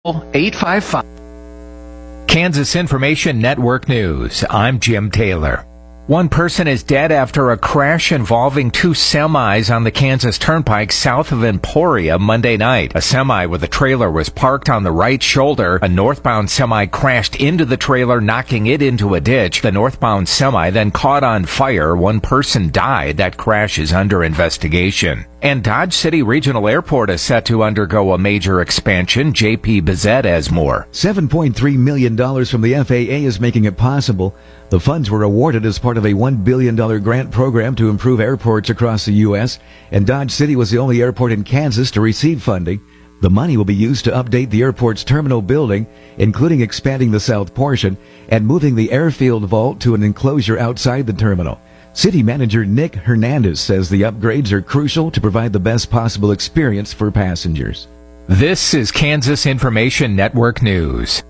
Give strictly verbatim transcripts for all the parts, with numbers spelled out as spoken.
eight five five. Kansas Information Network News. I'm Jim Taylor. One person is dead after a crash involving two semis on the Kansas Turnpike south of Emporia Monday night. A semi with a trailer was parked on the right shoulder. A northbound semi crashed into the trailer, knocking it into a ditch. The northbound semi then caught on fire. One person died. That crash is under investigation. And Dodge City Regional Airport is set to undergo a major expansion. J P Bezet has more. seven point three million dollars from the F A A is making it possible. The funds were awarded as part of a one billion dollars grant program to improve airports across the U S, and Dodge City was the only airport in Kansas to receive funding. The money will be used to update the airport's terminal building, including expanding the south portion and moving the airfield vault to an enclosure outside the terminal. City Manager Nick Hernandez says the upgrades are crucial to provide the best possible experience for passengers. This is Kansas Information Network News.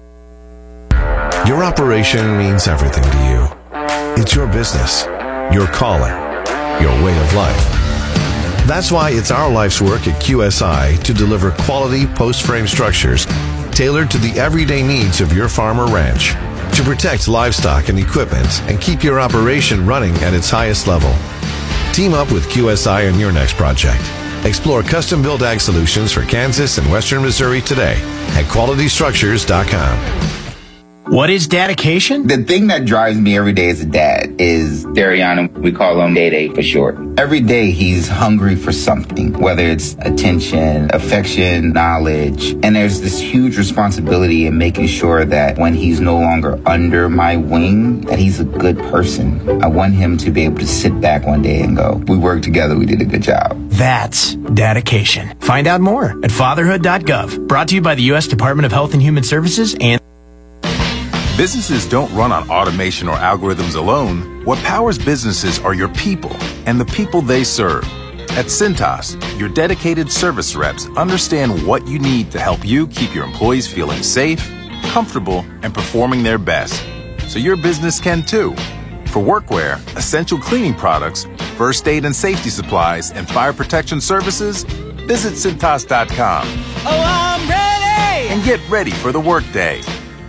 Your operation means everything to you. It's your business, your calling, your way of life. That's why it's our life's work at Q S I to deliver quality post-frame structures tailored to the everyday needs of your farm or ranch, to protect livestock and equipment and keep your operation running at its highest level. Team up with Q S I on your next project. Explore custom-built ag solutions for Kansas and Western Missouri today at quality structures dot com. What is dedication? The thing that drives me every day as a dad is Dariana. We call him Day Day for short. Every day he's hungry for something, whether it's attention, affection, knowledge. And there's this huge responsibility in making sure that when he's no longer under my wing, that he's a good person. I want him to be able to sit back one day and go, we worked together, we did a good job. That's dedication. Find out more at fatherhood dot gov. Brought to you by the U S Department of Health and Human Services and Businesses don't run on automation or algorithms alone. What powers businesses are your people and the people they serve. At Cintas, your dedicated service reps understand what you need to help you keep your employees feeling safe, comfortable, and performing their best. So your business can too. For workwear, essential cleaning products, first aid and safety supplies, and fire protection services, visit Cintas dot com. Oh, I'm ready! And get ready for the workday.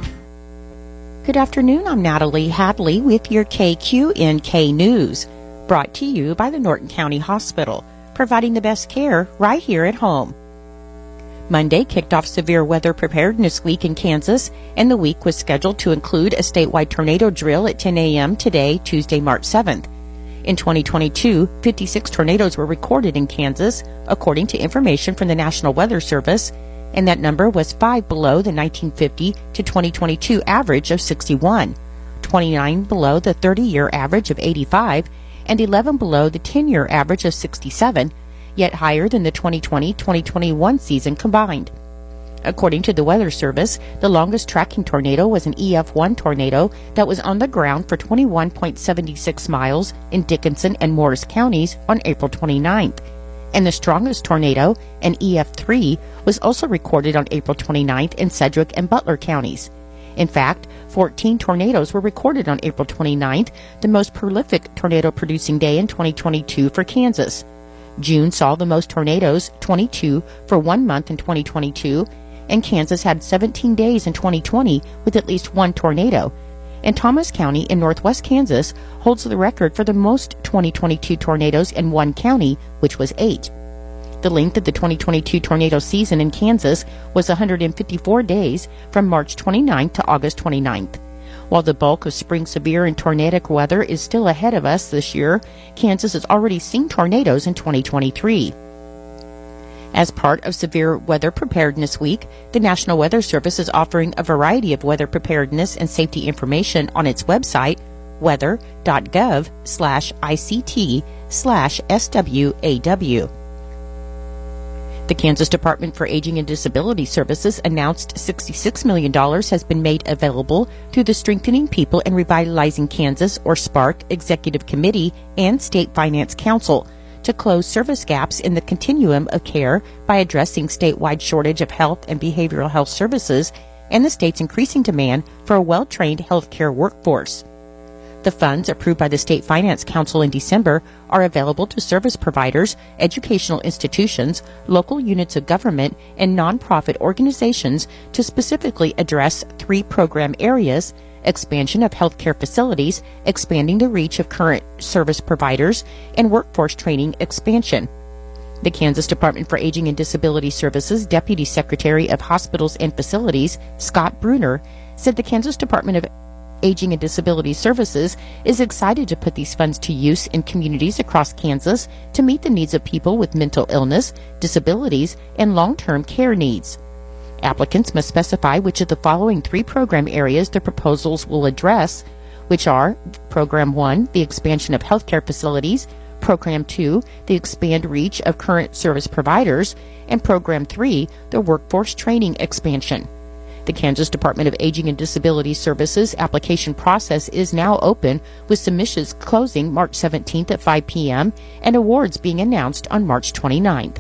Good afternoon, I'm Natalie Hadley with your K Q N K News, brought to you by the Norton County Hospital, providing the best care right here at home. Monday kicked off Severe Weather Preparedness Week in Kansas, and the week was scheduled to include a statewide tornado drill at ten a.m. today, Tuesday, March seventh. In twenty twenty-two, fifty-six tornadoes were recorded in Kansas, according to information from the National Weather Service, and that number was five below the nineteen fifty to twenty twenty-two average of sixty-one, twenty-nine below the thirty-year average of eighty-five, and eleven below the ten-year average of sixty-seven, yet higher than the twenty twenty to twenty twenty-one season combined. According to the Weather Service, the longest tracking tornado was an E F one tornado that was on the ground for twenty-one point seven six miles in Dickinson and Morris counties on April twenty-ninth. And the strongest tornado, an E F three, was also recorded on April twenty-ninth in Sedgwick and Butler counties. In fact, fourteen tornadoes were recorded on April twenty-ninth, the most prolific tornado-producing day in twenty twenty-two for Kansas. June saw the most tornadoes, twenty-two, for one month in twenty twenty-two, and Kansas had seventeen days in twenty twenty with at least one tornado. And Thomas County in northwest Kansas holds the record for the most twenty twenty-two tornadoes in one county, which was eight. The length of the twenty twenty-two tornado season in Kansas was one hundred fifty-four days from March twenty-ninth to August twenty-ninth. While the bulk of spring severe and tornadic weather is still ahead of us this year, Kansas has already seen tornadoes in twenty twenty-three. As part of Severe Weather Preparedness Week, the National Weather Service is offering a variety of weather preparedness and safety information on its website, weather dot gov slash I C T slash S W A W. The Kansas Department for Aging and Disability Services announced sixty-six million dollars has been made available through the Strengthening People and Revitalizing Kansas, or SPARK, Executive Committee and State Finance Council to close service gaps in the continuum of care by addressing statewide shortage of health and behavioral health services and the state's increasing demand for a well-trained healthcare workforce. The funds approved by the State Finance Council in December are available to service providers, educational institutions, local units of government, and nonprofit organizations to specifically address three program areas: expansion of healthcare facilities, expanding the reach of current service providers, and workforce training expansion. The Kansas Department for Aging and Disability Services Deputy Secretary of Hospitals and Facilities, Scott Bruner, said the Kansas Department of Aging and Disability Services is excited to put these funds to use in communities across Kansas to meet the needs of people with mental illness, disabilities, and long-term care needs. Applicants must specify which of the following three program areas their proposals will address, which are Program one, the expansion of healthcare facilities, Program two, the expand reach of current service providers, and Program three, the workforce training expansion. The Kansas Department of Aging and Disability Services application process is now open, with submissions closing March seventeenth at five p.m. and awards being announced on March twenty-ninth.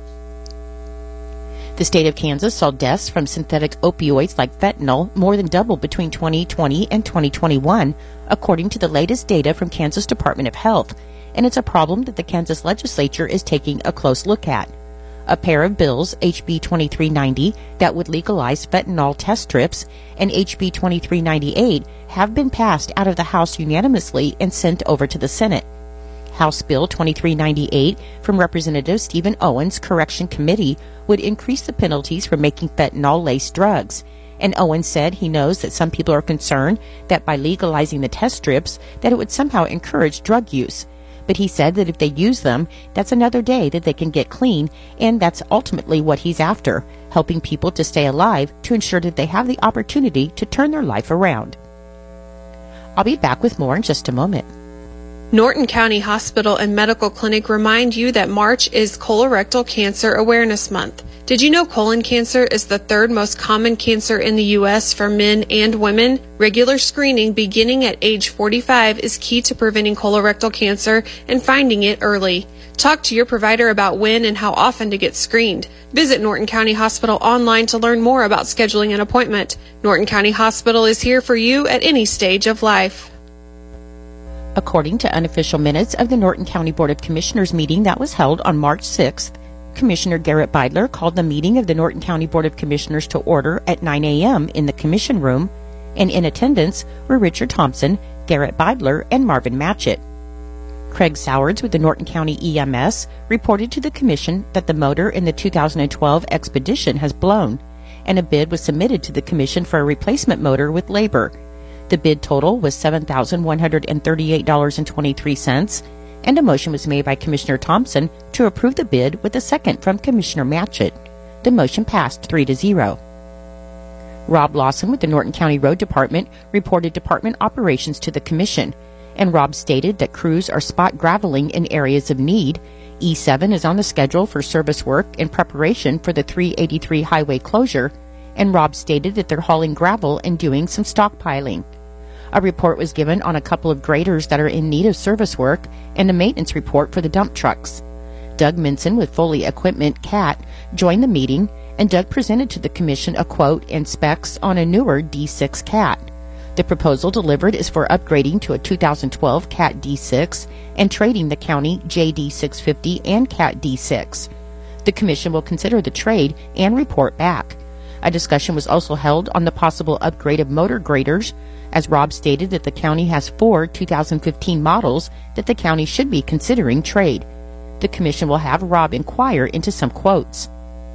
The state of Kansas saw deaths from synthetic opioids like fentanyl more than double between twenty twenty and twenty twenty-one, according to the latest data from Kansas Department of Health, and it's a problem that the Kansas legislature is taking a close look at. A pair of bills, H B twenty-three ninety, that would legalize fentanyl test strips, and H B twenty-three ninety-eight, have been passed out of the House unanimously and sent over to the Senate. House Bill twenty-three ninety-eight from Representative Stephen Owens' Correction Committee would increase the penalties for making fentanyl-laced drugs. And Owens said he knows that some people are concerned that by legalizing the test strips that it would somehow encourage drug use. But he said that if they use them, that's another day that they can get clean, and that's ultimately what he's after, helping people to stay alive to ensure that they have the opportunity to turn their life around. I'll be back with more in just a moment. Norton County Hospital and Medical Clinic remind you that March is Colorectal Cancer Awareness Month. Did you know colon cancer is the third most common cancer in the U S for men and women? Regular screening beginning at age forty-five is key to preventing colorectal cancer and finding it early. Talk to your provider about when and how often to get screened. Visit Norton County Hospital online to learn more about scheduling an appointment. Norton County Hospital is here for you at any stage of life. According to unofficial minutes of the Norton County Board of Commissioners meeting that was held on March sixth, Commissioner Garrett Beidler called the meeting of the Norton County Board of Commissioners to order at nine a.m. in the Commission Room, and in attendance were Richard Thompson, Garrett Beidler, and Marvin Matchett. Craig Sowards with the Norton County E M S reported to the Commission that the motor in the two thousand twelve Expedition has blown, and a bid was submitted to the Commission for a replacement motor with labor. The bid total was seven thousand one hundred thirty-eight dollars and twenty-three cents, and a motion was made by Commissioner Thompson to approve the bid with a second from Commissioner Matchett. The motion passed three to zero. Rob Lawson with the Norton County Road Department reported department operations to the Commission, and Rob stated that crews are spot graveling in areas of need. E seven is on the schedule for service work in preparation for the three eighty-three highway closure, and Rob stated that they're hauling gravel and doing some stockpiling. A report was given on a couple of graders that are in need of service work and a maintenance report for the dump trucks. Doug Minson with Foley Equipment, C A T, joined the meeting, and Doug presented to the Commission a quote and specs on a newer D six C A T. The proposal delivered is for upgrading to a two thousand twelve C A T D six and trading the county J D six fifty and C A T D six. The Commission will consider the trade and report back. A discussion was also held on the possible upgrade of motor graders, as Rob stated that the county has four two thousand fifteen models that the county should be considering trade. The Commission will have Rob inquire into some quotes.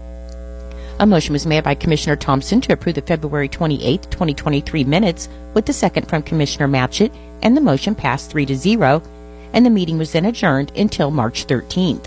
A motion was made by Commissioner Thompson to approve the February twenty-eighth, twenty twenty-three minutes, with the second from Commissioner Matchett, and the motion passed three to zero, and the meeting was then adjourned until March thirteenth.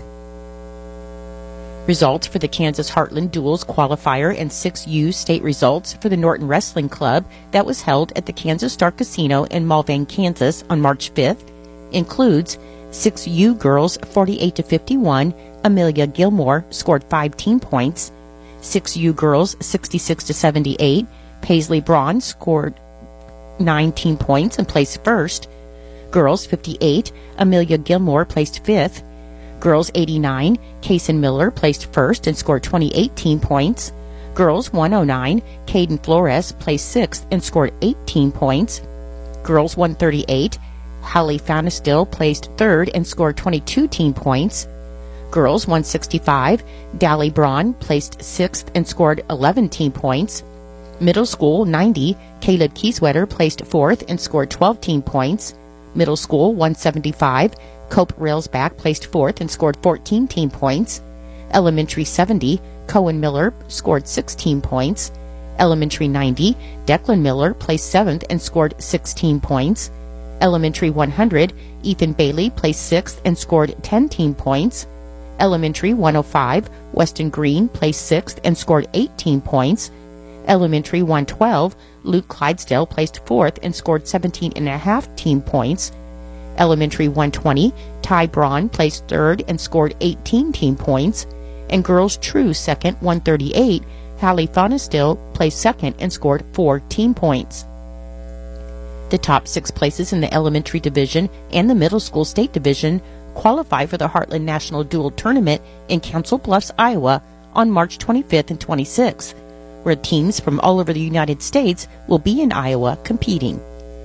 Results for the Kansas Heartland Duels qualifier and six U state results for the Norton Wrestling Club that was held at the Kansas Star Casino in Mulvane, Kansas on March fifth includes six U girls forty-eight to fifty-one, Amelia Gilmore scored five team points. six U girls sixty-six to seventy-eight, Paisley Braun scored nine team points and placed first. Girls fifty-eight, Amelia Gilmore placed fifth. Girls eighty-nine, Kaysen Miller placed first and scored twenty-eight team points. Girls one oh nine, Caden Flores placed sixth and scored eighteen points. Girls one thirty-eight, Hallie Fanistil placed third and scored twenty-two team points. Girls one sixty-five, Dally Braun placed sixth and scored eleven team points. Middle School ninety, Caleb Kieswetter placed fourth and scored twelve team points. Middle School one seventy-five, Cope Railsback placed fourth and scored fourteen team points. Elementary seventy, Cohen Miller scored sixteen points. Elementary ninety, Declan Miller placed seventh and scored sixteen points. Elementary one hundred, Ethan Bailey placed sixth and scored ten team points. Elementary one oh five, Weston Green placed sixth and scored eighteen points. Elementary one twelve, Luke Clydesdale placed fourth and scored seventeen and a half team points. Elementary one twenty, Ty Braun placed third and scored eighteen team points. And Girls True second, one thirty-eight, Hallie Fanistil placed second and scored four team points. The top six places in the elementary division and the middle school state division qualify for the Heartland National Dual Tournament in Council Bluffs, Iowa on March twenty-fifth and twenty-sixth, where teams from all over the United States will be in Iowa competing.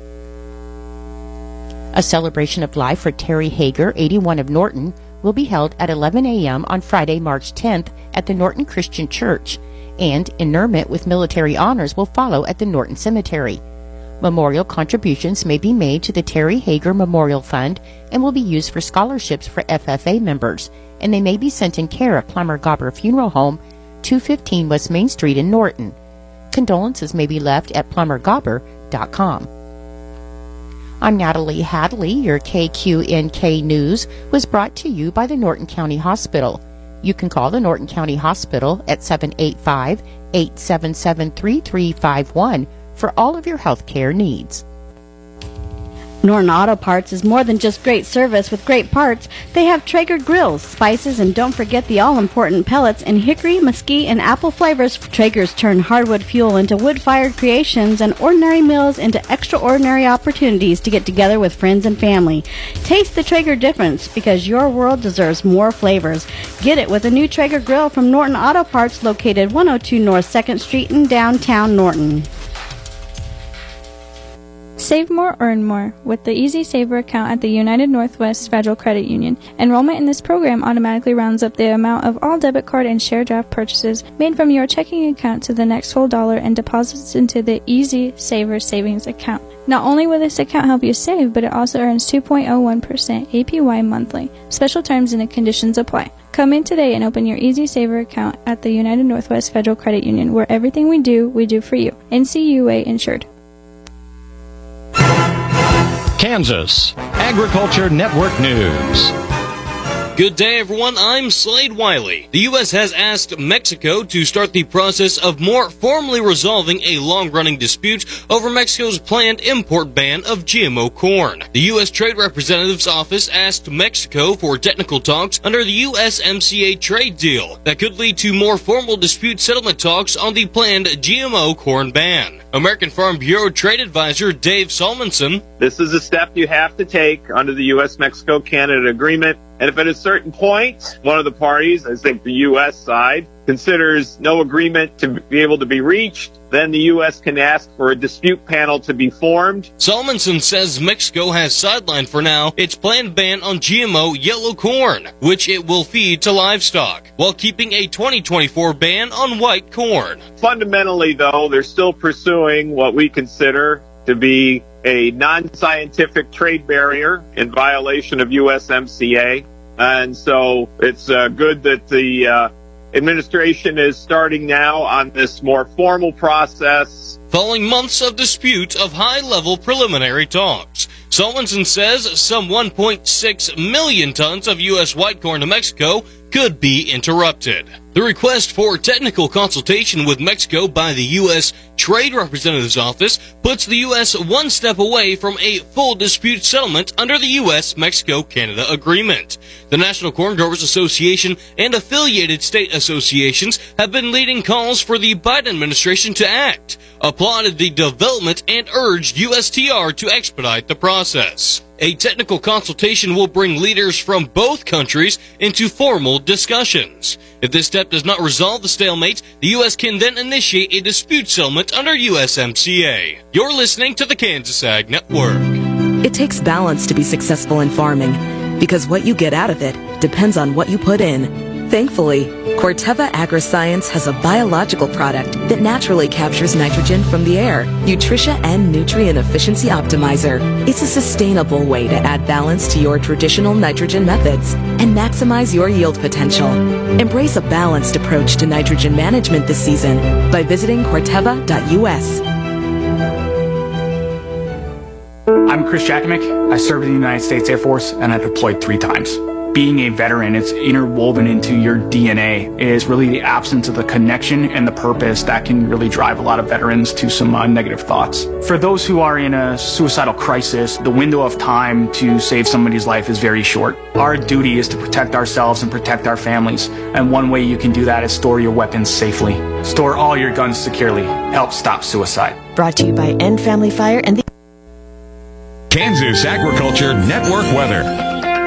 A celebration of life for Terry Hager, eighty-one of Norton, will be held at eleven a.m. on Friday, March tenth at the Norton Christian Church, and interment with military honors will follow at the Norton Cemetery. Memorial contributions may be made to the Terry Hager Memorial Fund and will be used for scholarships for F F A members, and they may be sent in care of Plummer Gobber Funeral Home, two fifteen West Main Street in Norton. Condolences may be left at plummer gobber dot com. I'm Natalie Hadley. Your K Q N K News was brought to you by the Norton County Hospital. You can call the Norton County Hospital at seven eight five, eight seven seven, three three five one for all of your health care needs. Norton Auto Parts is more than just great service with great parts. They have Traeger grills, spices, and don't forget the all-important pellets in hickory, mesquite, and apple flavors. Traegers turn hardwood fuel into wood-fired creations and ordinary meals into extraordinary opportunities to get together with friends and family. Taste the Traeger difference because your world deserves more flavors. Get it with a new Traeger grill from Norton Auto Parts located one oh two North second Street in downtown Norton. Save more, earn more with the Easy Saver account at the United Northwest Federal Credit Union. Enrollment in this program automatically rounds up the amount of all debit card and share draft purchases made from your checking account to the next whole dollar and deposits into the Easy Saver savings account. Not only will this account help you save, but it also earns two point oh one percent A P Y monthly. Special terms and conditions apply. Come in today and open your Easy Saver account at the United Northwest Federal Credit Union, where everything we do, we do for you. N C U A insured. Kansas Agriculture Network News. Good day, everyone. I'm Slade Wiley. The U S has asked Mexico to start the process of more formally resolving a long-running dispute over Mexico's planned import ban of G M O corn. The U S Trade Representative's office asked Mexico for technical talks under the U S M C A trade deal that could lead to more formal dispute settlement talks on the planned G M O corn ban. American Farm Bureau Trade Advisor Dave Salmonson. This is a step you have to take under the U S Mexico Canada agreement. And if at a certain point, one of the parties, I think the U S side, considers no agreement to be able to be reached, then the U S can ask for a dispute panel to be formed. Salmonson says Mexico has sidelined for now its planned ban on G M O yellow corn, which it will feed to livestock, while keeping a twenty twenty-four ban on white corn. Fundamentally, though, they're still pursuing what we consider to be a non-scientific trade barrier in violation of U S M C A. And so it's uh, good that the uh, administration is starting now on this more formal process. Following months of dispute of high-level preliminary talks, Salmonson says some one point six million tons of U S white corn to Mexico could be interrupted. The request for technical consultation with Mexico by the U S Trade Representative's office puts the U S one step away from a full dispute settlement under the U S Mexico Canada agreement. The National Corn Growers Association and affiliated state associations have been leading calls for the Biden administration to act, applauded the development, and urged U S T R to expedite the process. A technical consultation will bring leaders from both countries into formal discussions. If this step does not resolve the stalemate, the U S can then initiate a dispute settlement under U S M C A. You're listening to the Kansas Ag Network. It takes balance to be successful in farming, because what you get out of it depends on what you put in. Thankfully, Corteva Agriscience has a biological product that naturally captures nitrogen from the air, Nutritia N Nutrient Efficiency Optimizer. It's a sustainable way to add balance to your traditional nitrogen methods and maximize your yield potential. Embrace a balanced approach to nitrogen management this season by visiting corteva dot U S. I'm Chris Jakimick. I served in the United States Air Force and I deployed three times. Being a veteran, it's interwoven into your D N A. It is really the absence of the connection and the purpose that can really drive a lot of veterans to some uh, negative thoughts. For those who are in a suicidal crisis, the window of time to save somebody's life is very short. Our duty is to protect ourselves and protect our families. And one way you can do that is store your weapons safely. Store all your guns securely. Help stop suicide. Brought to you by End Family Fire and the Kansas Agriculture Network weather.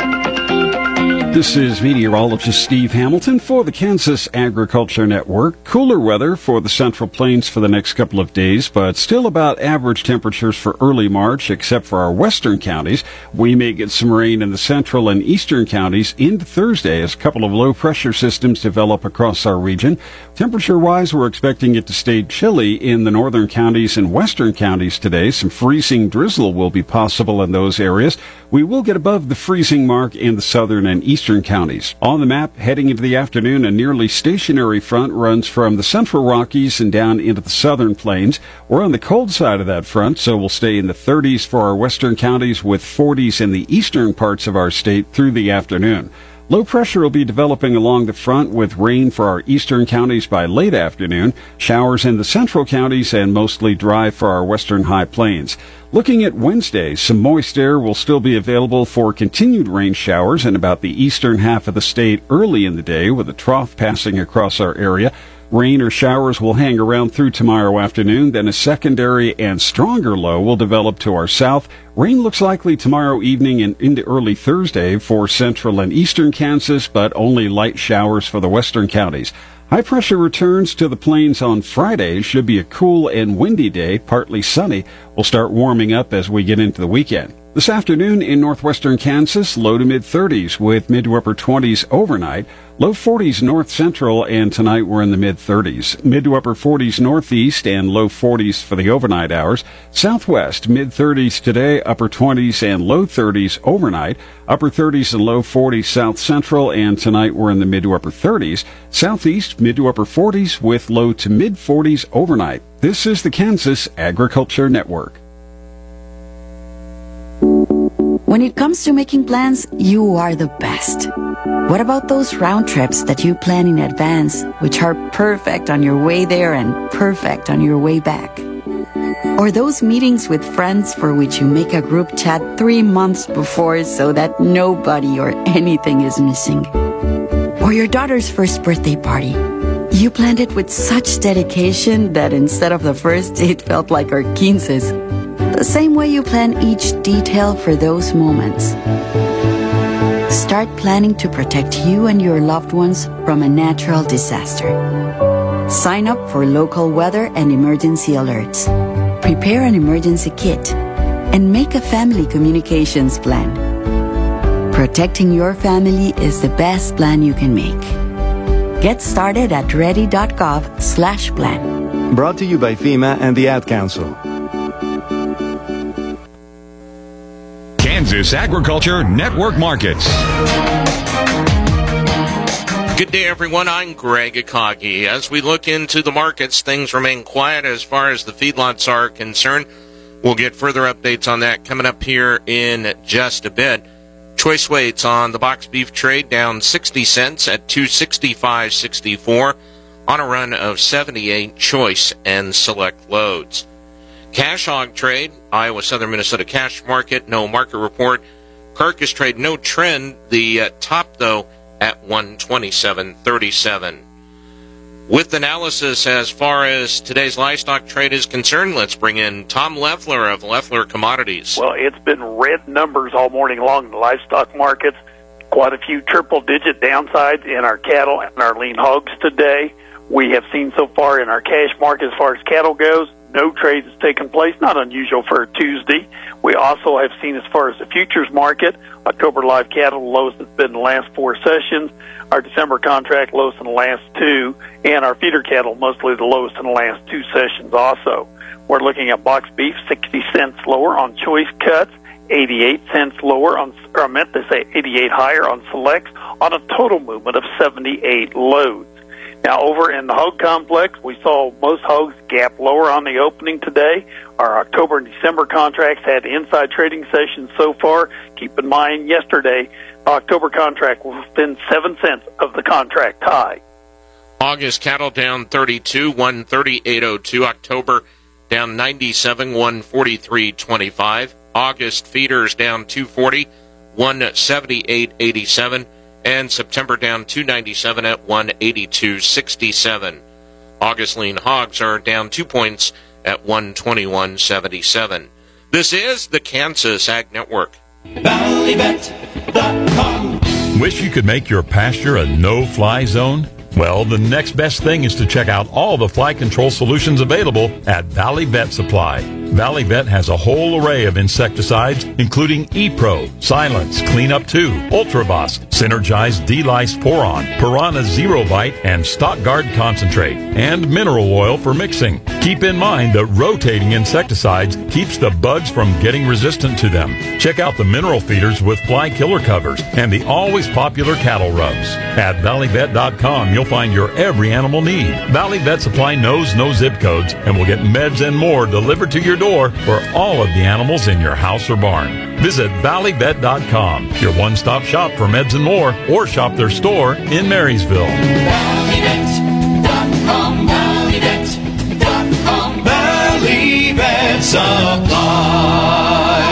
This is meteorologist Steve Hamilton for the Kansas Agriculture Network. Cooler weather for the Central Plains for the next couple of days, but still about average temperatures for early March, except for our western counties. We may get some rain in the central and eastern counties into Thursday as a couple of low-pressure systems develop across our region. Temperature-wise, we're expecting it to stay chilly in the northern counties and western counties today. Some freezing drizzle will be possible in those areas. We will get above the freezing mark in the southern and eastern counties. On the map, heading into the afternoon, a nearly stationary front runs from the central Rockies and down into the southern plains. We're on the cold side of that front, so we'll stay in the thirties for our western counties with forties in the eastern parts of our state through the afternoon. Low pressure will be developing along the front with rain for our eastern counties by late afternoon, showers in the central counties, and mostly dry for our western high plains. Looking at Wednesday, some moist air will still be available for continued rain showers in about the eastern half of the state early in the day, with a trough passing across our area. Rain or showers will hang around through tomorrow afternoon, then a secondary and stronger low will develop to our south. Rain looks likely tomorrow evening and into early Thursday for central and eastern Kansas, but only light showers for the western counties. High pressure returns to the plains on Friday. Should be a cool and windy day, partly sunny. We'll start warming up as we get into the weekend. This afternoon in northwestern Kansas, low to mid-thirties with mid to upper twenties overnight. Low forties north central, and tonight we're in the mid-thirties. Mid to upper forties northeast and low forties for the overnight hours. Southwest, mid-thirties today, upper twenties and low thirties overnight. Upper thirties and low forties south central, and tonight we're in the mid to upper thirties. Southeast, mid to upper forties with low to mid-forties overnight. This is the Kansas Agriculture Network. When it comes to making plans, you are the best. What about those round trips that you plan in advance, which are perfect on your way there and perfect on your way back? Or those meetings with friends for which you make a group chat three months before so that nobody or anything is missing? Or your daughter's first birthday party. You planned it with such dedication that instead of the first, it felt like our quinces. The same way you plan each detail for those moments. Start planning to protect you and your loved ones from a natural disaster. Sign up for local weather and emergency alerts. Prepare an emergency kit and make a family communications plan. Protecting your family is the best plan you can make. Get started at ready.gov slash plan. Brought to you by FEMA and the Ad Council. Kansas Agriculture Network Markets. Good day, everyone. I'm Greg Akagi. As we look into the markets, things remain quiet as far as the feedlots are concerned. We'll get further updates on that coming up here in just a bit. Choice weights on the box beef trade down sixty cents at two sixty-five sixty-four on a run of seventy-eight choice and select loads. Cash hog trade, Iowa Southern Minnesota cash market, no market report. Carcass trade, no trend. The uh, top, though, at one twenty-seven thirty-seven. With analysis as far as today's livestock trade is concerned, let's bring in Tom Leffler of Leffler Commodities. Well, it's been red numbers all morning long in the livestock markets. Quite a few triple-digit downsides in our cattle and our lean hogs today. We have seen so far in our cash market as far as cattle goes, no trades has taken place, not unusual for a Tuesday. We also have seen, as far as the futures market, October live cattle, the lowest it's been in the last four sessions, our December contract lowest in the last two, and our feeder cattle mostly the lowest in the last two sessions also. We're looking at box beef, sixty cents lower on choice cuts, eighty-eight cents lower on, or I meant to say eighty-eight higher on selects, on a total movement of seventy-eight loads. Now, over in the hog complex, we saw most hogs gap lower on the opening today. Our October and December contracts had inside trading sessions so far. Keep in mind, yesterday, October contract was within seven cents of the contract high. August cattle down thirty-two, one thirty-eight oh two. October down ninety-seven, one forty-three twenty-five. August feeders down two forty, one seventy-eight eighty-seven. And September down two ninety-seven at one eighty-two sixty-seven. August lean hogs are down two points at one twenty-one seventy-seven. This is the Kansas Ag Network. Valley Bet dot com. Wish you could make your pasture a no-fly zone? Well, the next best thing is to check out all the fly control solutions available at Valley Vet Supply. Valley Vet has a whole array of insecticides, including E-Pro, Silence, Cleanup two, Ultravox, Synergize D-Lice Poron, Piranha Zero Bite, and Stock Guard Concentrate, and mineral oil for mixing. Keep in mind that rotating insecticides keeps the bugs from getting resistant to them. Check out the mineral feeders with fly killer covers and the always popular cattle rubs. At Valley Vet dot com, you'll find your every animal need. Valley Vet Supply knows no zip codes and will get meds and more delivered to your door for all of the animals in your house or barn. Visit Valley Vet dot com, your one-stop shop for meds and more, or shop their store in Marysville. Valley Vet dot com, Valley Vet dot com, Valley Vet Supply.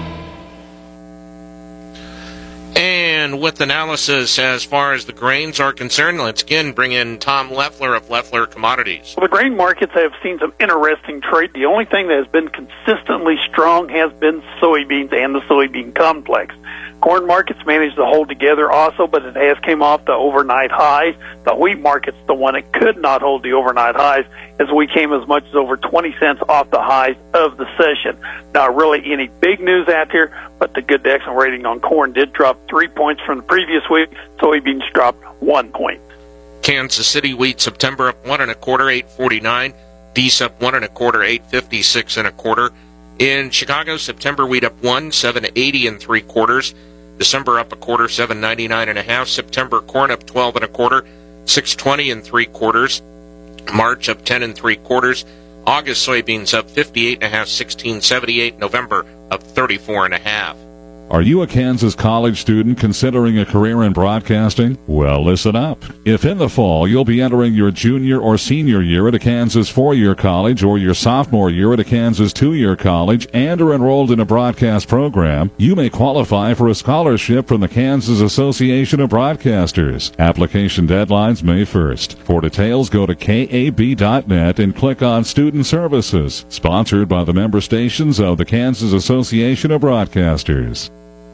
And with analysis as far as the grains are concerned, let's again bring in Tom Leffler of Leffler Commodities. Well, the grain markets have seen some interesting trade. The only thing that has been consistently strong has been soybeans and the soybean complex. Corn markets managed to hold together also, but it has came off the overnight highs. The wheat market's the one that could not hold the overnight highs, as we came as much as over twenty cents off the highs of the session. Not really any big news out here, but the good to excellent rating on corn did drop three points from the previous week. Soybeans dropped one point. Kansas City wheat September up one and a quarter, eight forty-nine. D S up one and a quarter, eight fifty-six and a quarter. In Chicago, September wheat up one, seven eighty and three quarters. December up a quarter, seven ninety-nine and a half. September corn up twelve and a quarter, six twenty and three quarters. March up ten and three quarters. August soybeans up fifty-eight and a half, sixteen seventy-eight. November up thirty-four and a half. Are you a Kansas college student considering a career in broadcasting? Well, listen up. If in the fall you'll be entering your junior or senior year at a Kansas four-year college or your sophomore year at a Kansas two-year college and are enrolled in a broadcast program, you may qualify for a scholarship from the Kansas Association of Broadcasters. Application deadline's May first. For details, go to K A B dot net and click on Student Services. Sponsored by the member stations of the Kansas Association of Broadcasters.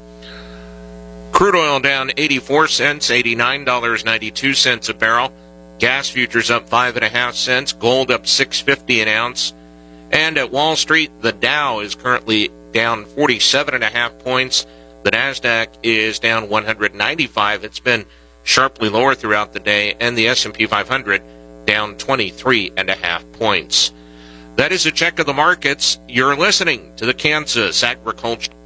Crude oil down eighty-four cents, eighty-nine ninety-two a barrel. Gas futures up five and a half cents. Gold up six fifty an ounce. And at Wall Street, the Dow is currently down forty-seven and a half points. The Nasdaq is down one hundred ninety-five. It's been sharply lower throughout the day. And the S and P five hundred down twenty-three and a half points. That is a check of the markets. You're listening to the Kansas Agriculture